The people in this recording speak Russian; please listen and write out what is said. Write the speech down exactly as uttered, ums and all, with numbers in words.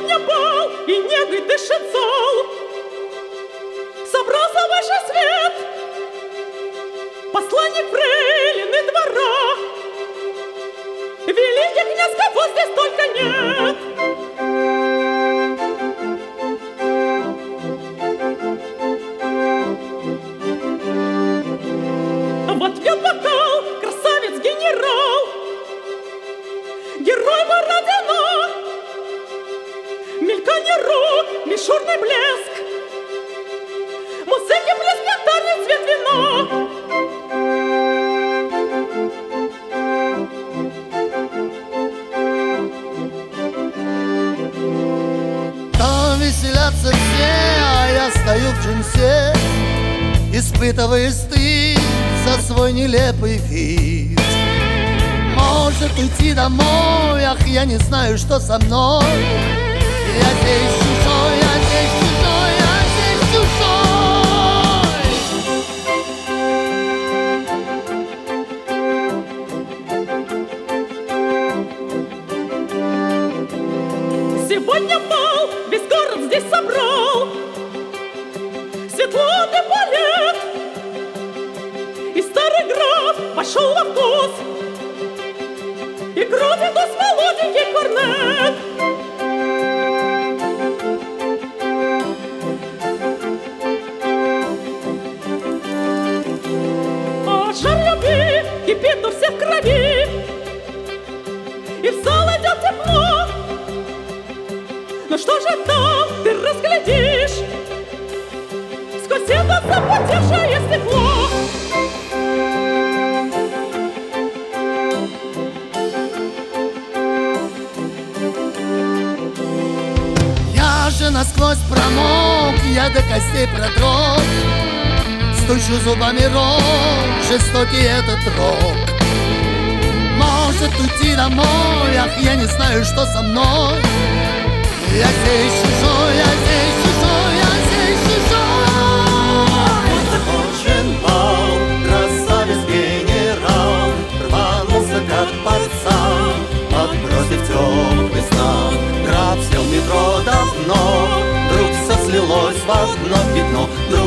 Сегодня бал, и негой дышит зал. Собрался высший свет, посланник фрейлины двора. Великий князь, кого здесь только нет. Вот пьет бокал красавец-генерал, герой Бородино. Мельканье рук, мишурный блеск, музыки плеск, янтарный цвет вина. Там веселятся все, а я стою в джинсе, испытывая стыд за свой нелепый вид. Может уйти домой, ах, я не знаю, что со мной. Я здесь чужой, я здесь чужой, я здесь чужой. Сегодня бал, весь город здесь собрал. Светло от эполет, и старый граф пошел во вкус, и крутит ус молоденький корнет. А жар любви кипит у всех в крови, и в зал идет тепло. Но что же там ты разглядишь сквозь это запотевшее стекло? Я же насквозь промок, я до костей продрог. Стучу зубами рог, жестокий этот рок. Может уйти домой, ах, я не знаю, что со мной. Я здесь чужой, я здесь чужой, я здесь чужой. Вот закончен бал, красавец-генерал рванулся как пацан, отбросив теплый стан. Граф сел в метро давно, вдруг все слилось в одно пятно. Вдруг